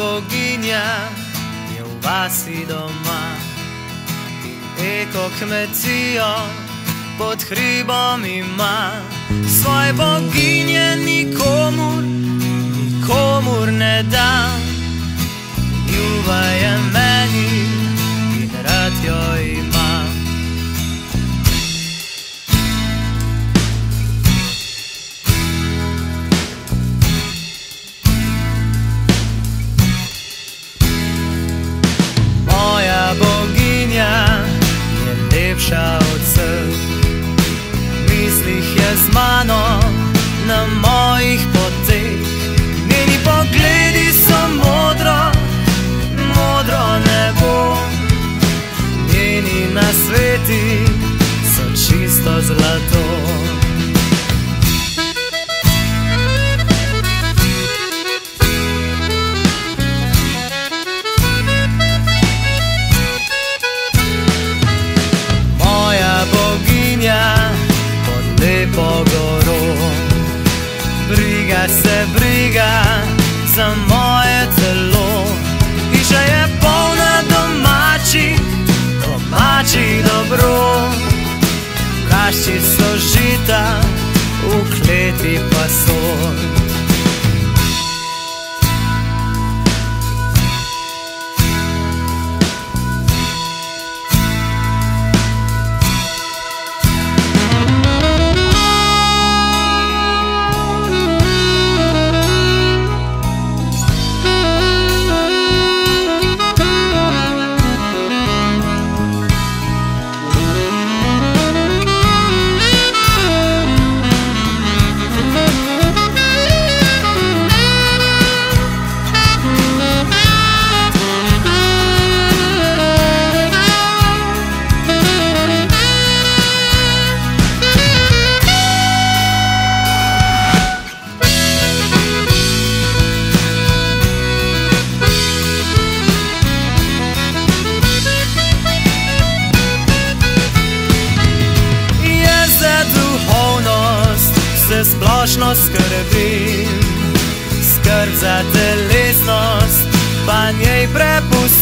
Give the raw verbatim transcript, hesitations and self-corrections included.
boginja je v vasi doma in eko kmetijo pod hribom ima. Svoje boginje nikomur, nikomur ne da. Ljuba je meni in rad jo imam. Moja boginja je lepša od vseh, v mislih je z mano na mojih poteh. Njeni pogledi so modro, modro nebo, njeni nasveti so čisto zlato. Moja boginja pod lepo goro briga se briga za moje telo. Hiša je polna domačih, domačih dobrov. V kašči so žita, v kleti pa sol. Splošno skrbim, skrb za telesnost pa njej prepustim.